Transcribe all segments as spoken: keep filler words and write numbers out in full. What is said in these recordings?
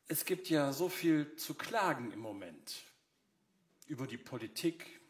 Es gibt ja so viel zu klagen im Moment. Über die Politik,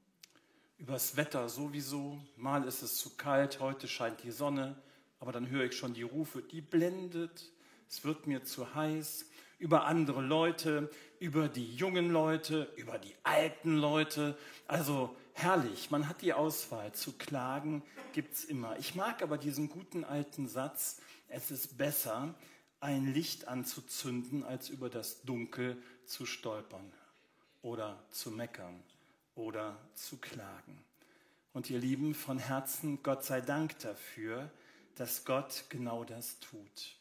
über das Wetter sowieso. Mal ist es zu kalt, heute scheint die Sonne, aber dann höre ich schon die Rufe, die blendet, es wird mir zu heiß. Über andere Leute, über die jungen Leute, über die alten Leute. Also herrlich, man hat die Auswahl. Zu klagen gibt's immer. Ich mag aber diesen guten alten Satz, es ist besser, ein Licht anzuzünden, als über das Dunkel zu stolpern oder zu meckern oder zu klagen. Und ihr Lieben, von Herzen, Gott sei Dank dafür, dass Gott genau das tut.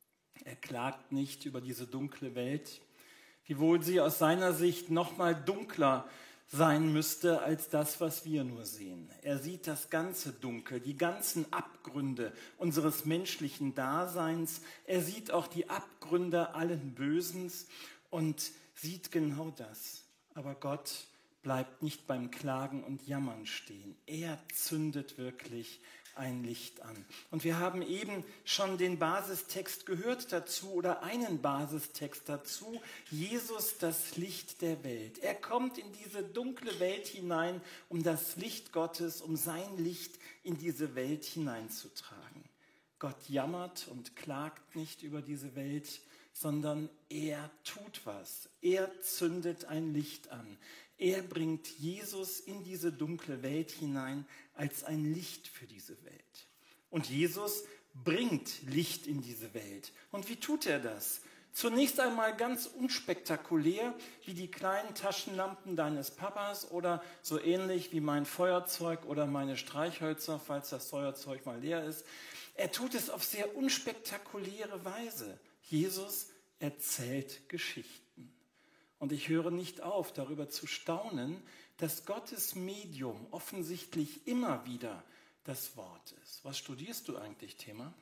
Er klagt nicht über diese dunkle Welt, wiewohl sie aus seiner Sicht noch mal dunkler sein müsste als das, was wir nur sehen. Er sieht das ganze Dunkel, die ganzen Abgründe unseres menschlichen Daseins. Er sieht auch die Abgründe allen Bösens und sieht genau das. Aber Gott bleibt nicht beim Klagen und Jammern stehen. Er zündet wirklich ein Licht an. Und wir haben eben schon den Basistext gehört dazu oder einen Basistext dazu. Jesus, das Licht der Welt. Er kommt in diese dunkle Welt hinein, um das Licht Gottes, um sein Licht in diese Welt hineinzutragen. Gott jammert und klagt nicht über diese Welt, sondern er tut was. Er zündet ein Licht an. Er bringt Jesus in diese dunkle Welt hinein als ein Licht für diese Welt. Und Jesus bringt Licht in diese Welt. Und wie tut er das? Zunächst einmal ganz unspektakulär, wie die kleinen Taschenlampen deines Papas oder so ähnlich wie mein Feuerzeug oder meine Streichhölzer, falls das Feuerzeug mal leer ist. Er tut es auf sehr unspektakuläre Weise. Jesus erzählt Geschichten. Und ich höre nicht auf, darüber zu staunen, dass Gottes Medium offensichtlich immer wieder das Wort ist. Was studierst du eigentlich, Thema?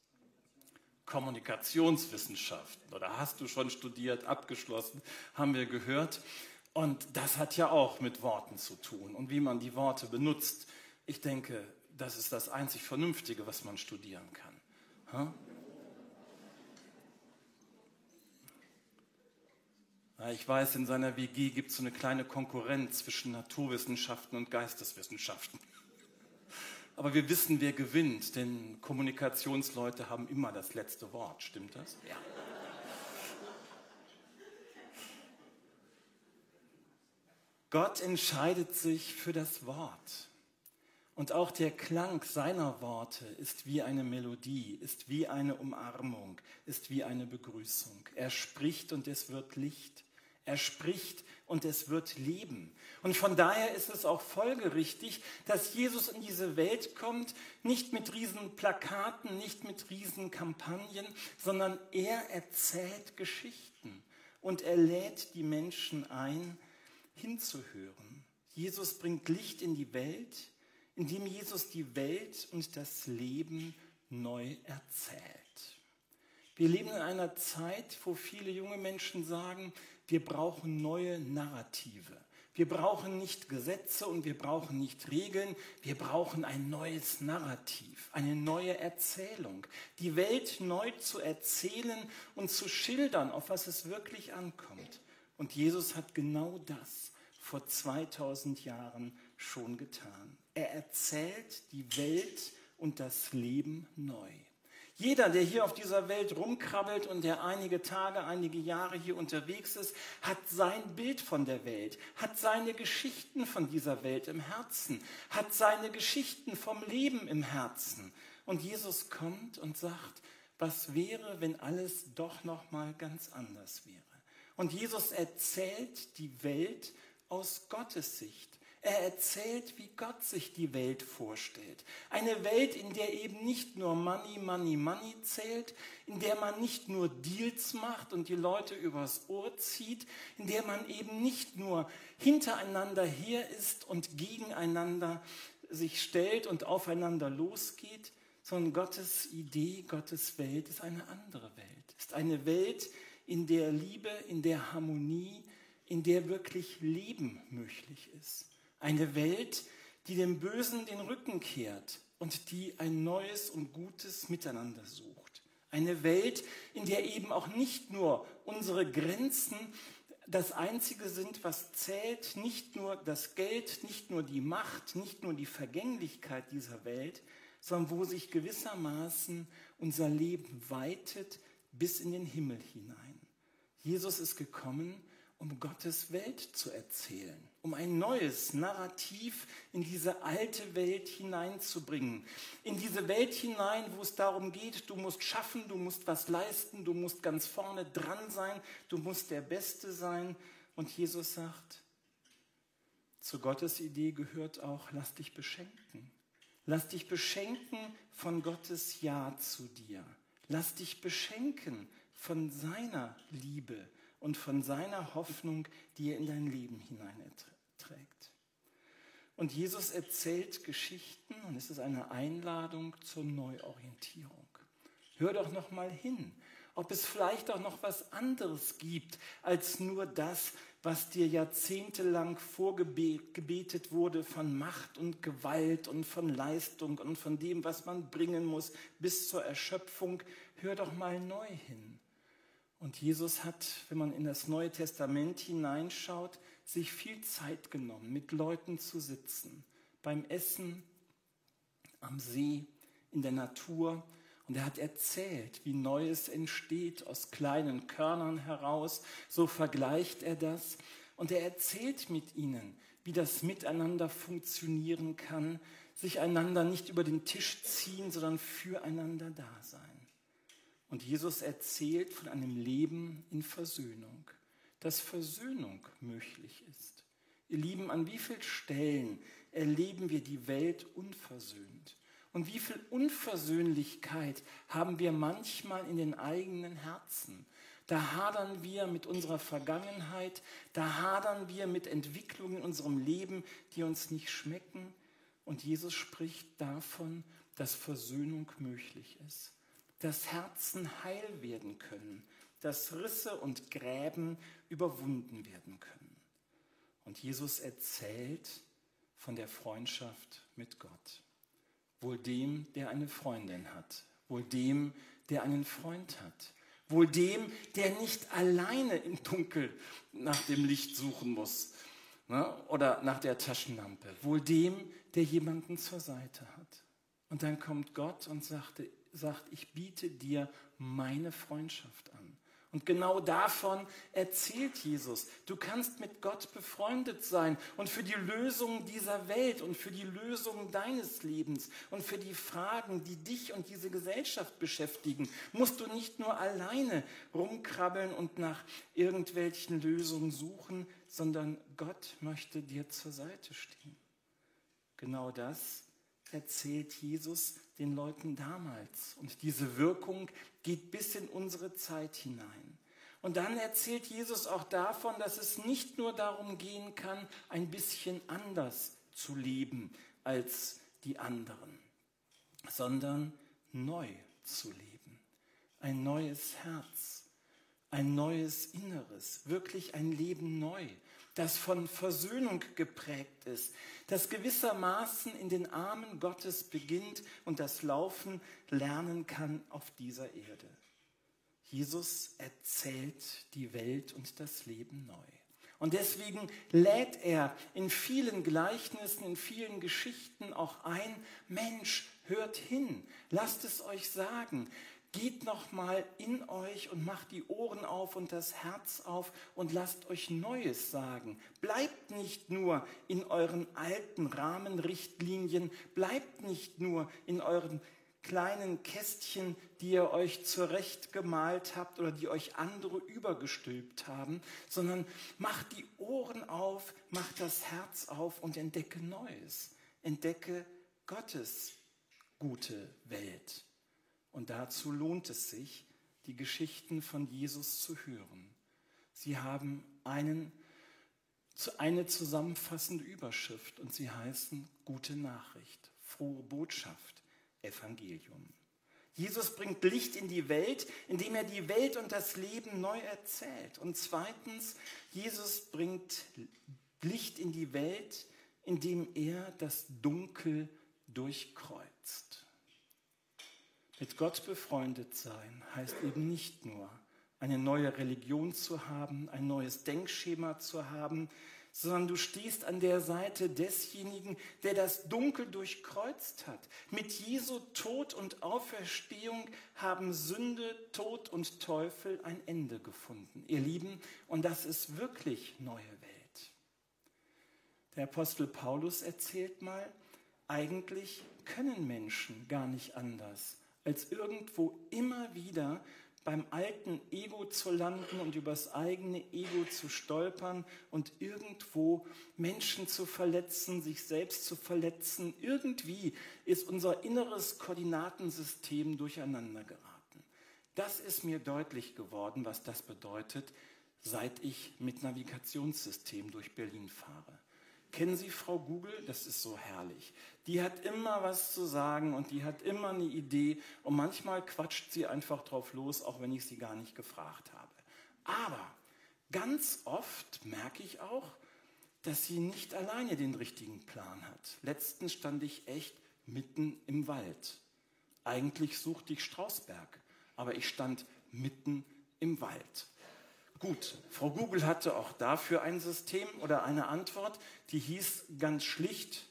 Kommunikationswissenschaften. Oder hast du schon studiert, abgeschlossen, haben wir gehört. Und das hat ja auch mit Worten zu tun und wie man die Worte benutzt. Ich denke, das ist das einzig Vernünftige, was man studieren kann. Ha? Ich weiß, in seiner W G gibt es so eine kleine Konkurrenz zwischen Naturwissenschaften und Geisteswissenschaften. Aber wir wissen, wer gewinnt, denn Kommunikationsleute haben immer das letzte Wort. Stimmt das? Ja. Gott entscheidet sich für das Wort. Und auch der Klang seiner Worte ist wie eine Melodie, ist wie eine Umarmung, ist wie eine Begrüßung. Er spricht und es wird Licht. Er spricht und es wird Leben. Und von daher ist es auch folgerichtig, dass Jesus in diese Welt kommt, nicht mit riesen Plakaten, nicht mit riesen Kampagnen, sondern er erzählt Geschichten und er lädt die Menschen ein, hinzuhören. Jesus bringt Licht in die Welt, indem Jesus die Welt und das Leben neu erzählt. Wir leben in einer Zeit, wo viele junge Menschen sagen, wir brauchen neue Narrative. Wir brauchen nicht Gesetze und wir brauchen nicht Regeln, wir brauchen ein neues Narrativ, eine neue Erzählung. Die Welt neu zu erzählen und zu schildern, auf was es wirklich ankommt. Und Jesus hat genau das vor zweitausend Jahren schon getan. Er erzählt die Welt und das Leben neu. Jeder, der hier auf dieser Welt rumkrabbelt und der einige Tage, einige Jahre hier unterwegs ist, hat sein Bild von der Welt, hat seine Geschichten von dieser Welt im Herzen, hat seine Geschichten vom Leben im Herzen. Und Jesus kommt und sagt, was wäre, wenn alles doch noch mal ganz anders wäre? Und Jesus erzählt die Welt aus Gottes Sicht. Er erzählt, wie Gott sich die Welt vorstellt. Eine Welt, in der eben nicht nur Money, Money, Money zählt, in der man nicht nur Deals macht und die Leute übers Ohr zieht, in der man eben nicht nur hintereinander her ist und gegeneinander sich stellt und aufeinander losgeht, sondern Gottes Idee, Gottes Welt ist eine andere Welt. Ist eine Welt, in der Liebe, in der Harmonie, in der wirklich Leben möglich ist. Eine Welt, die dem Bösen den Rücken kehrt und die ein neues und gutes Miteinander sucht. Eine Welt, in der eben auch nicht nur unsere Grenzen das Einzige sind, was zählt, nicht nur das Geld, nicht nur die Macht, nicht nur die Vergänglichkeit dieser Welt, sondern wo sich gewissermaßen unser Leben weitet bis in den Himmel hinein. Jesus ist gekommen, um Gottes Welt zu erzählen, um ein neues Narrativ in diese alte Welt hineinzubringen. In diese Welt hinein, wo es darum geht, du musst schaffen, du musst was leisten, du musst ganz vorne dran sein, du musst der Beste sein. Und Jesus sagt, zu Gottes Idee gehört auch, lass dich beschenken. Lass dich beschenken von Gottes Ja zu dir. Lass dich beschenken von seiner Liebe und von seiner Hoffnung, die er in dein Leben hineinträgt. Und Jesus erzählt Geschichten und es ist eine Einladung zur Neuorientierung. Hör doch noch mal hin, ob es vielleicht auch noch was anderes gibt als nur das, was dir jahrzehntelang vorgebetet wurde von Macht und Gewalt und von Leistung und von dem, was man bringen muss, bis zur Erschöpfung. Hör doch mal neu hin. Und Jesus hat, wenn man in das Neue Testament hineinschaut, sich viel Zeit genommen, mit Leuten zu sitzen, beim Essen, am See, in der Natur. Und er hat erzählt, wie Neues entsteht aus kleinen Körnern heraus. So vergleicht er das. Und er erzählt mit ihnen, wie das Miteinander funktionieren kann, sich einander nicht über den Tisch ziehen, sondern füreinander da sein. Und Jesus erzählt von einem Leben in Versöhnung, dass Versöhnung möglich ist. Ihr Lieben, an wie vielen Stellen erleben wir die Welt unversöhnt? Und wie viel Unversöhnlichkeit haben wir manchmal in den eigenen Herzen? Da hadern wir mit unserer Vergangenheit, da hadern wir mit Entwicklungen in unserem Leben, die uns nicht schmecken. Und Jesus spricht davon, dass Versöhnung möglich ist, dass Herzen heil werden können, dass Risse und Gräben überwunden werden können. Und Jesus erzählt von der Freundschaft mit Gott. Wohl dem, der eine Freundin hat, wohl dem, der einen Freund hat, wohl dem, der nicht alleine im Dunkel nach dem Licht suchen muss, ne, oder nach der Taschenlampe, wohl dem, der jemanden zur Seite hat. Und dann kommt Gott und sagt, sagt, ich biete dir meine Freundschaft an. Und genau davon erzählt Jesus. Du kannst mit Gott befreundet sein und für die Lösung dieser Welt und für die Lösung deines Lebens und für die Fragen, die dich und diese Gesellschaft beschäftigen, musst du nicht nur alleine rumkrabbeln und nach irgendwelchen Lösungen suchen, sondern Gott möchte dir zur Seite stehen. Genau das erzählt Jesus den Leuten damals. Und diese Wirkung geht bis in unsere Zeit hinein. Und dann erzählt Jesus auch davon, dass es nicht nur darum gehen kann, ein bisschen anders zu leben als die anderen, sondern neu zu leben. Ein neues Herz, ein neues Inneres, wirklich ein Leben neu, das von Versöhnung geprägt ist, das gewissermaßen in den Armen Gottes beginnt und das Laufen lernen kann auf dieser Erde. Jesus erzählt die Welt und das Leben neu. Und deswegen lädt er in vielen Gleichnissen, in vielen Geschichten auch ein, Mensch, hört hin, lasst es euch sagen. Geht noch mal in euch und macht die Ohren auf und das Herz auf und lasst euch Neues sagen. Bleibt nicht nur in euren alten Rahmenrichtlinien, bleibt nicht nur in euren kleinen Kästchen, die ihr euch zurecht gemalt habt oder die euch andere übergestülpt haben, sondern macht die Ohren auf, macht das Herz auf und entdecke Neues. Entdecke Gottes gute Welt. Und dazu lohnt es sich, die Geschichten von Jesus zu hören. Sie haben einen, eine zusammenfassende Überschrift und sie heißen Gute Nachricht, frohe Botschaft, Evangelium. Jesus bringt Licht in die Welt, indem er die Welt und das Leben neu erzählt. Und zweitens, Jesus bringt Licht in die Welt, indem er das Dunkel durchkreuzt. Mit Gott befreundet sein heißt eben nicht nur, eine neue Religion zu haben, ein neues Denkschema zu haben, sondern du stehst an der Seite desjenigen, der das Dunkel durchkreuzt hat. Mit Jesu Tod und Auferstehung haben Sünde, Tod und Teufel ein Ende gefunden. Ihr Lieben, und das ist wirklich neue Welt. Der Apostel Paulus erzählt mal, eigentlich können Menschen gar nicht anders, als irgendwo immer wieder beim alten Ego zu landen und übers eigene Ego zu stolpern und irgendwo Menschen zu verletzen, sich selbst zu verletzen. Irgendwie ist unser inneres Koordinatensystem durcheinander geraten. Das ist mir deutlich geworden, was das bedeutet, seit ich mit Navigationssystem durch Berlin fahre. Kennen Sie Frau Google? Das ist so herrlich. Die hat immer was zu sagen und die hat immer eine Idee und manchmal quatscht sie einfach drauf los, auch wenn ich sie gar nicht gefragt habe. Aber ganz oft merke ich auch, dass sie nicht alleine den richtigen Plan hat. Letztens stand ich echt mitten im Wald. Eigentlich suchte ich Strausberg, aber ich stand mitten im Wald. Gut, Frau Google hatte auch dafür ein System oder eine Antwort, die hieß ganz schlicht,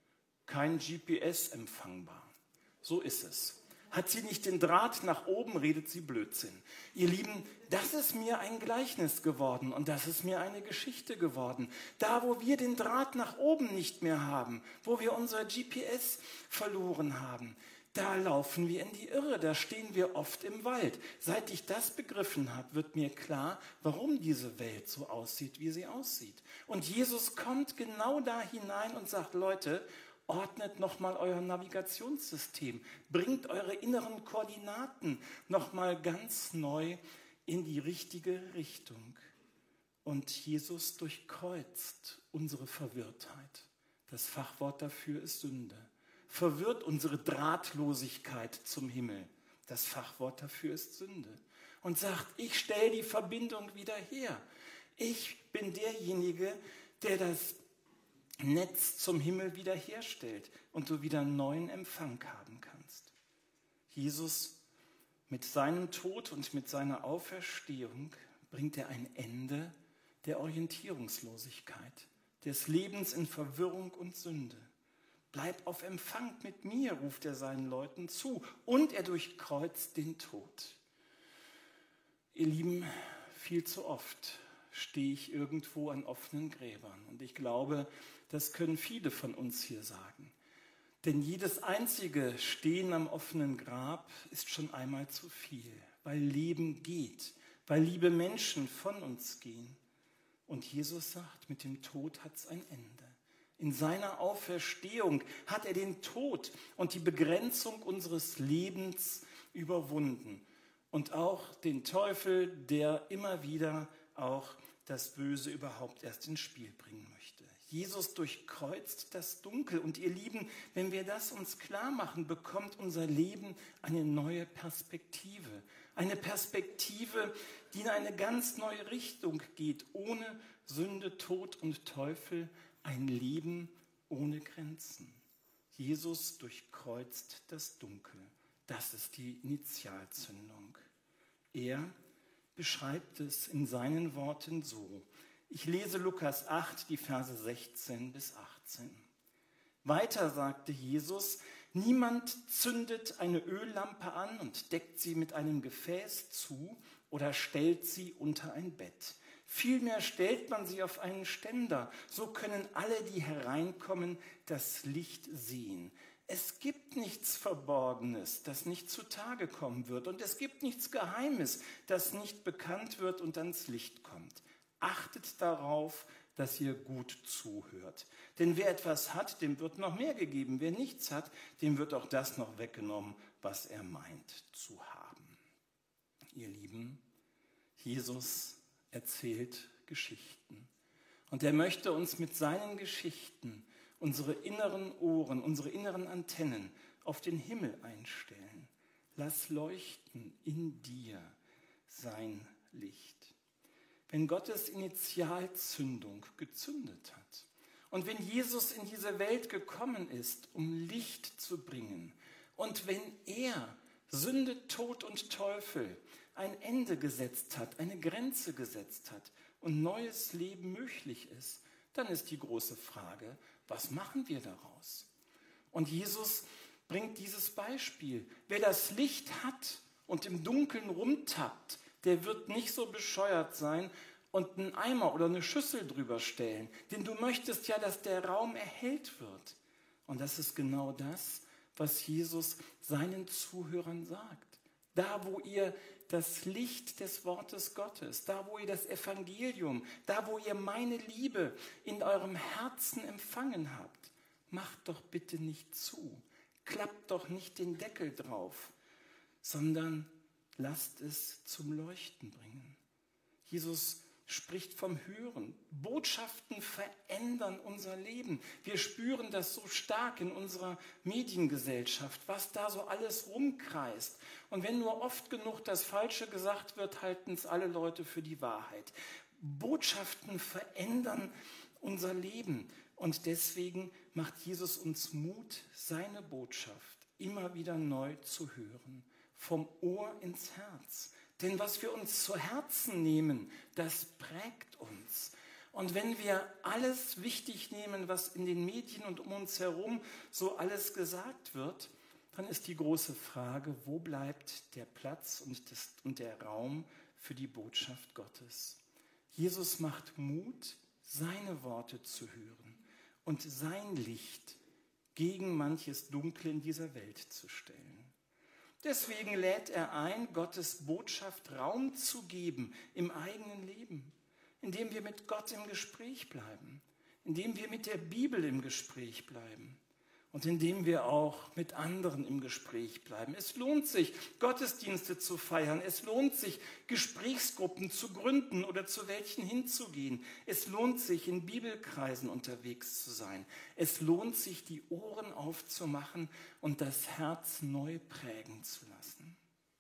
kein G P S empfangbar. So ist es. Hat sie nicht den Draht nach oben, redet sie Blödsinn. Ihr Lieben, das ist mir ein Gleichnis geworden und das ist mir eine Geschichte geworden. Da, wo wir den Draht nach oben nicht mehr haben, wo wir unser G P S verloren haben, da laufen wir in die Irre, da stehen wir oft im Wald. Seit ich das begriffen habe, wird mir klar, warum diese Welt so aussieht, wie sie aussieht. Und Jesus kommt genau da hinein und sagt, Leute, ordnet nochmal euer Navigationssystem, bringt eure inneren Koordinaten nochmal ganz neu in die richtige Richtung. Und Jesus durchkreuzt unsere Verwirrtheit. Das Fachwort dafür ist Sünde. Verwirrt unsere Drahtlosigkeit zum Himmel. Das Fachwort dafür ist Sünde. Und sagt, ich stelle die Verbindung wieder her. Ich bin derjenige, der das Netz zum Himmel wiederherstellt und du wieder einen neuen Empfang haben kannst. Jesus mit seinem Tod und mit seiner Auferstehung bringt er ein Ende der Orientierungslosigkeit, des Lebens in Verwirrung und Sünde. Bleib auf Empfang mit mir, ruft er seinen Leuten zu. Und er durchkreuzt den Tod. Ihr Lieben, viel zu oft stehe ich irgendwo an offenen Gräbern. Und ich glaube, das können viele von uns hier sagen. Denn jedes einzige Stehen am offenen Grab ist schon einmal zu viel, weil Leben geht, weil liebe Menschen von uns gehen. Und Jesus sagt, mit dem Tod hat es ein Ende. In seiner Auferstehung hat er den Tod und die Begrenzung unseres Lebens überwunden. Und auch den Teufel, der immer wieder auch das Böse überhaupt erst ins Spiel bringen möchte. Jesus durchkreuzt das Dunkel. Und ihr Lieben, wenn wir das uns klar machen, bekommt unser Leben eine neue Perspektive. Eine Perspektive, die in eine ganz neue Richtung geht. Ohne Sünde, Tod und Teufel. Ein Leben ohne Grenzen. Jesus durchkreuzt das Dunkel. Das ist die Initialzündung. Er beschreibt es in seinen Worten so. Ich lese Lukas acht, die Verse sechzehn bis achtzehn. Weiter sagte Jesus, niemand zündet eine Öllampe an und deckt sie mit einem Gefäß zu oder stellt sie unter ein Bett. Vielmehr stellt man sie auf einen Ständer, so können alle, die hereinkommen, das Licht sehen. Es gibt nichts Verborgenes, das nicht zutage kommen wird, und es gibt nichts Geheimes, das nicht bekannt wird und ans Licht kommt. Achtet darauf, dass ihr gut zuhört. Denn wer etwas hat, dem wird noch mehr gegeben. Wer nichts hat, dem wird auch das noch weggenommen, was er meint zu haben. Ihr Lieben, Jesus erzählt Geschichten. Und er möchte uns mit seinen Geschichten unsere inneren Ohren, unsere inneren Antennen auf den Himmel einstellen. Lass leuchten in dir sein Licht. Wenn Gottes Initialzündung gezündet hat und wenn Jesus in diese Welt gekommen ist, um Licht zu bringen, und wenn er Sünde, Tod und Teufel ein Ende gesetzt hat, eine Grenze gesetzt hat und neues Leben möglich ist, dann ist die große Frage, was machen wir daraus? Und Jesus bringt dieses Beispiel. Wer das Licht hat und im Dunkeln rumtappt, der wird nicht so bescheuert sein und einen Eimer oder eine Schüssel drüber stellen. Denn du möchtest ja, dass der Raum erhellt wird. Und das ist genau das, was Jesus seinen Zuhörern sagt. Da, wo ihr das Licht des Wortes Gottes, da, wo ihr das Evangelium, da, wo ihr meine Liebe in eurem Herzen empfangen habt, macht doch bitte nicht zu, klappt doch nicht den Deckel drauf, sondern lasst es zum Leuchten bringen. Jesus spricht vom Hören. Botschaften verändern unser Leben. Wir spüren das so stark in unserer Mediengesellschaft, was da so alles rumkreist. Und wenn nur oft genug das Falsche gesagt wird, halten es alle Leute für die Wahrheit. Botschaften verändern unser Leben. Und deswegen macht Jesus uns Mut, seine Botschaft immer wieder neu zu hören. Vom Ohr ins Herz. Denn was wir uns zu Herzen nehmen, das prägt uns. Und wenn wir alles wichtig nehmen, was in den Medien und um uns herum so alles gesagt wird, dann ist die große Frage, wo bleibt der Platz und, das, und der Raum für die Botschaft Gottes? Jesus macht Mut, seine Worte zu hören und sein Licht gegen manches Dunkle in dieser Welt zu stellen. Deswegen lädt er ein, Gottes Botschaft Raum zu geben im eigenen Leben, indem wir mit Gott im Gespräch bleiben, indem wir mit der Bibel im Gespräch bleiben und indem wir auch mit anderen im Gespräch bleiben. Es lohnt sich, Gottesdienste zu feiern. Es lohnt sich, Gesprächsgruppen zu gründen oder zu welchen hinzugehen. Es lohnt sich, in Bibelkreisen unterwegs zu sein. Es lohnt sich, die Ohren aufzumachen und das Herz neu prägen zu lassen.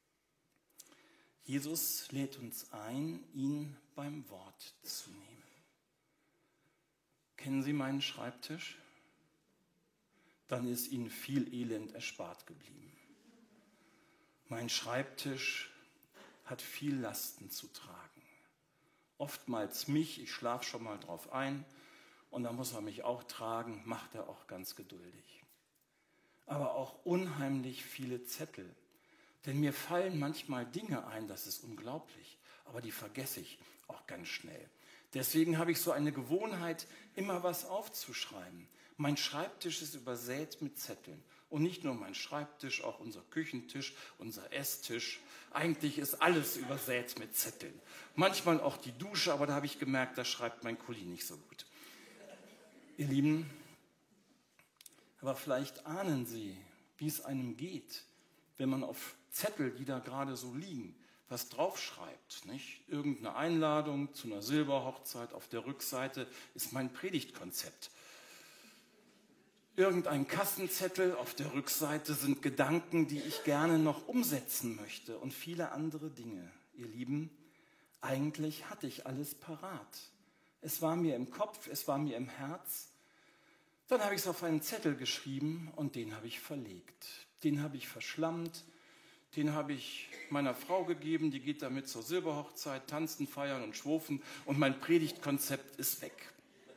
Jesus lädt uns ein, ihn beim Wort zu nehmen. Kennen Sie meinen Schreibtisch? Dann ist Ihnen viel Elend erspart geblieben. Mein Schreibtisch hat viel Lasten zu tragen. Oftmals mich, ich schlafe schon mal drauf ein und dann muss er mich auch tragen, macht er auch ganz geduldig. Aber auch unheimlich viele Zettel. Denn mir fallen manchmal Dinge ein, das ist unglaublich, aber die vergesse ich auch ganz schnell. Deswegen habe ich so eine Gewohnheit, immer was aufzuschreiben. Mein Schreibtisch ist übersät mit Zetteln. Und nicht nur mein Schreibtisch, auch unser Küchentisch, unser Esstisch. Eigentlich ist alles übersät mit Zetteln. Manchmal auch die Dusche, aber da habe ich gemerkt, da schreibt mein Kuli nicht so gut. Ihr Lieben, aber vielleicht ahnen Sie, wie es einem geht, wenn man auf Zettel, die da gerade so liegen, was draufschreibt, nicht? Irgendeine Einladung zu einer Silberhochzeit, auf der Rückseite ist mein Predigtkonzept. Irgendein Kassenzettel, auf der Rückseite sind Gedanken, die ich gerne noch umsetzen möchte und viele andere Dinge. Ihr Lieben, eigentlich hatte ich alles parat. Es war mir im Kopf, es war mir im Herz. Dann habe ich es auf einen Zettel geschrieben und den habe ich verlegt. Den habe ich verschlammt, den habe ich meiner Frau gegeben, die geht damit zur Silberhochzeit, tanzen, feiern und schwofen und mein Predigtkonzept ist weg.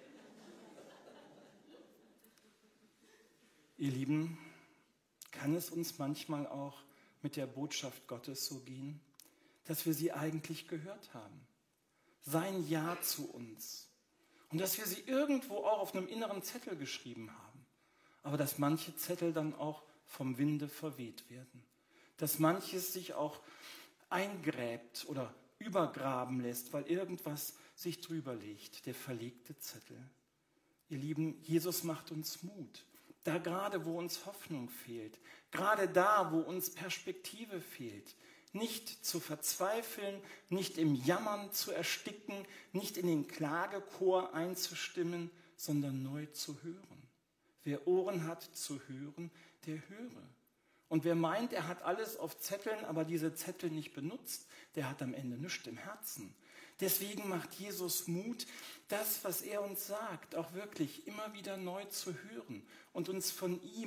Ihr Lieben, kann es uns manchmal auch mit der Botschaft Gottes so gehen, dass wir sie eigentlich gehört haben? Sein Ja zu uns. Und dass wir sie irgendwo auch auf einem inneren Zettel geschrieben haben. Aber dass manche Zettel dann auch vom Winde verweht werden. Dass manches sich auch eingräbt oder übergraben lässt, weil irgendwas sich drüber legt, der verlegte Zettel. Ihr Lieben, Jesus macht uns Mut. Da gerade, wo uns Hoffnung fehlt, gerade da, wo uns Perspektive fehlt, nicht zu verzweifeln, nicht im Jammern zu ersticken, nicht in den Klagechor einzustimmen, sondern neu zu hören. Wer Ohren hat zu hören, der höre. Und wer meint, er hat alles auf Zetteln, aber diese Zettel nicht benutzt, der hat am Ende nichts im Herzen. Deswegen macht Jesus Mut, das, was er uns sagt, auch wirklich immer wieder neu zu hören und uns von ihm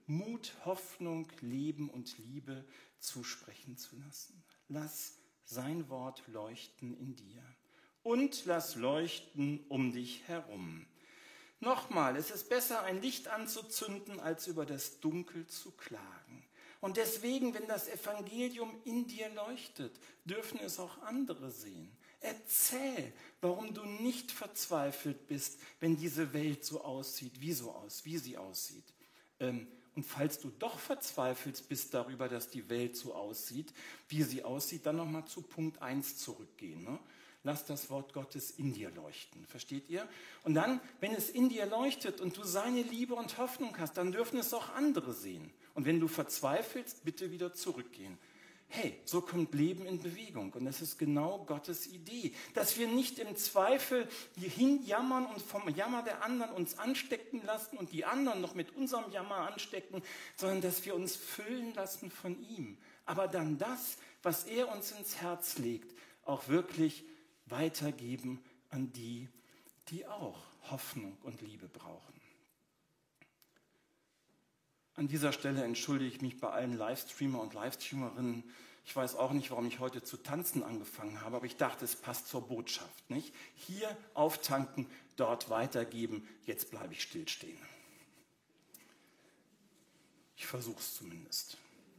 Mut, Hoffnung, Leben und Liebe zusprechen zu lassen. Lass sein Wort leuchten in dir und lass leuchten um dich herum. Nochmal, es ist besser, ein Licht anzuzünden, als über das Dunkel zu klagen. Und deswegen, wenn das Evangelium in dir leuchtet, dürfen es auch andere sehen. Erzähl, warum du nicht verzweifelt bist, wenn diese Welt so aussieht, wie so aus, wie sie aussieht. Ähm, und falls du doch verzweifelt bist darüber, dass die Welt so aussieht, wie sie aussieht, dann nochmal zu Punkt eins zurückgehen. Ne? Lass das Wort Gottes in dir leuchten. Versteht ihr? Und dann, wenn es in dir leuchtet und du seine Liebe und Hoffnung hast, dann dürfen es auch andere sehen. Und wenn du verzweifelst, bitte wieder zurückgehen. Hey, so kommt Leben in Bewegung. Und das ist genau Gottes Idee. Dass wir nicht im Zweifel hinjammern und vom Jammer der anderen uns anstecken lassen und die anderen noch mit unserem Jammer anstecken, sondern dass wir uns füllen lassen von ihm. Aber dann das, was er uns ins Herz legt, auch wirklich weitergeben an die, die auch Hoffnung und Liebe brauchen. An dieser Stelle entschuldige ich mich bei allen Livestreamer und Livestreamerinnen. Ich weiß auch nicht, warum ich heute zu tanzen angefangen habe, aber ich dachte, es passt zur Botschaft. Nicht? Hier auftanken, dort weitergeben, jetzt bleibe ich stillstehen. Ich versuche es zumindest.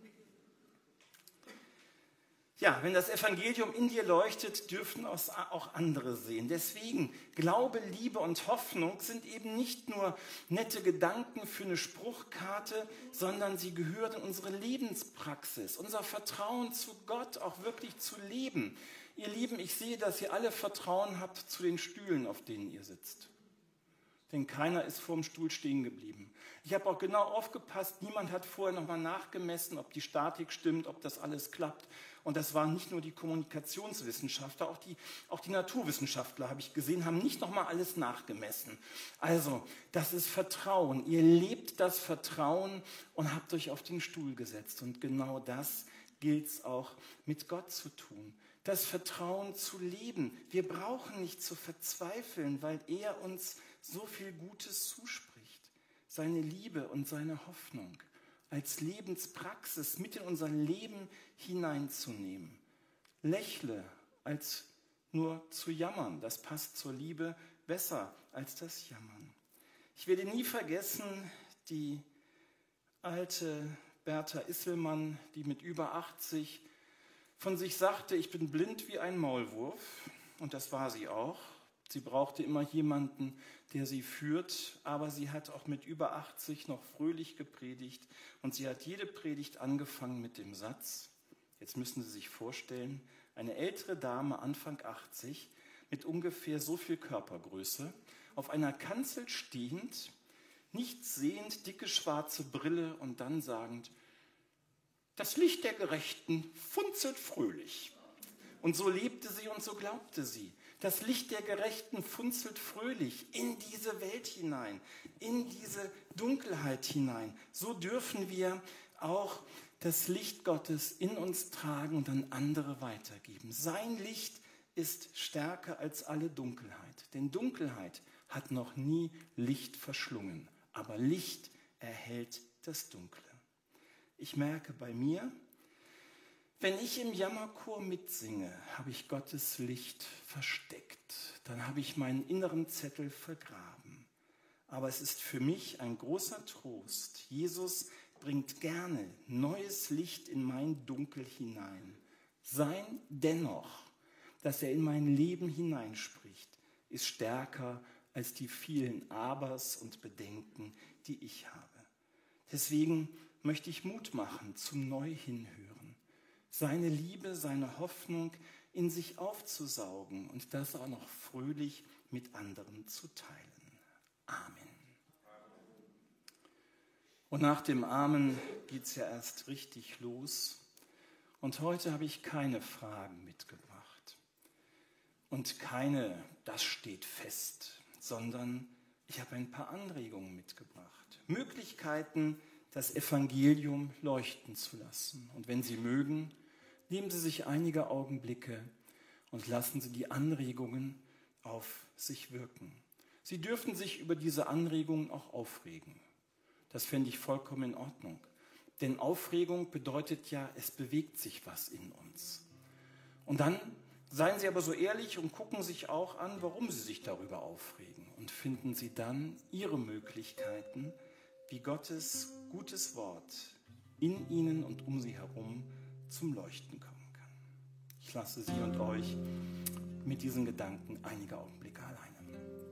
Ja, wenn das Evangelium in dir leuchtet, dürfen es auch andere sehen. Deswegen, Glaube, Liebe und Hoffnung sind eben nicht nur nette Gedanken für eine Spruchkarte, sondern sie gehören in unsere Lebenspraxis, unser Vertrauen zu Gott auch wirklich zu leben. Ihr Lieben, ich sehe, dass ihr alle Vertrauen habt zu den Stühlen, auf denen ihr sitzt. Denn keiner ist vor dem Stuhl stehen geblieben. Ich habe auch genau aufgepasst, niemand hat vorher nochmal nachgemessen, ob die Statik stimmt, ob das alles klappt. Und das waren nicht nur die Kommunikationswissenschaftler, auch die, auch die Naturwissenschaftler, habe ich gesehen, haben nicht nochmal alles nachgemessen. Also, das ist Vertrauen. Ihr lebt das Vertrauen und habt euch auf den Stuhl gesetzt. Und genau das gilt es auch mit Gott zu tun. Das Vertrauen zu leben. Wir brauchen nicht zu verzweifeln, weil er uns so viel Gutes zuspricht. Seine Liebe und seine Hoffnung als Lebenspraxis mit in unser Leben hineinzunehmen. Lächle als nur zu jammern. Das passt zur Liebe besser als das Jammern. Ich werde nie vergessen, die alte Bertha Isselmann, die mit über achtzig von sich sagte, ich bin blind wie ein Maulwurf. Und das war sie auch. Sie brauchte immer jemanden, der sie führt, aber sie hat auch mit über achtzig noch fröhlich gepredigt und sie hat jede Predigt angefangen mit dem Satz, jetzt müssen Sie sich vorstellen, eine ältere Dame, Anfang achtzig, mit ungefähr so viel Körpergröße, auf einer Kanzel stehend, nichts sehend, dicke schwarze Brille und dann sagend, das Licht der Gerechten funzelt fröhlich. Und so lebte sie und so glaubte sie. Das Licht der Gerechten funzelt fröhlich in diese Welt hinein, in diese Dunkelheit hinein. So dürfen wir auch das Licht Gottes in uns tragen und an andere weitergeben. Sein Licht ist stärker als alle Dunkelheit. Denn Dunkelheit hat noch nie Licht verschlungen. Aber Licht erhält das Dunkle. Ich merke bei mir, wenn ich im Jammerchor mitsinge, habe ich Gottes Licht versteckt. Dann habe ich meinen inneren Zettel vergraben. Aber es ist für mich ein großer Trost. Jesus bringt gerne neues Licht in mein Dunkel hinein. Sein dennoch, dass er in mein Leben hineinspricht, ist stärker als die vielen Abers und Bedenken, die ich habe. Deswegen möchte ich Mut machen zum Neu-Hinhören. Seine Liebe, seine Hoffnung in sich aufzusaugen und das auch noch fröhlich mit anderen zu teilen. Amen. Und nach dem Amen geht es ja erst richtig los. Und heute habe ich keine Fragen mitgebracht und keine, das steht fest, sondern ich habe ein paar Anregungen mitgebracht. Möglichkeiten, das Evangelium leuchten zu lassen. Und wenn Sie mögen, nehmen Sie sich einige Augenblicke und lassen Sie die Anregungen auf sich wirken. Sie dürfen sich über diese Anregungen auch aufregen. Das fände ich vollkommen in Ordnung. Denn Aufregung bedeutet ja, es bewegt sich was in uns. Und dann seien Sie aber so ehrlich und gucken sich auch an, warum Sie sich darüber aufregen. Und finden Sie dann Ihre Möglichkeiten, wie Gottes gutes Wort in Ihnen und um Sie herum zum Leuchten kommen kann. Ich lasse Sie und euch mit diesen Gedanken einige Augenblicke alleine.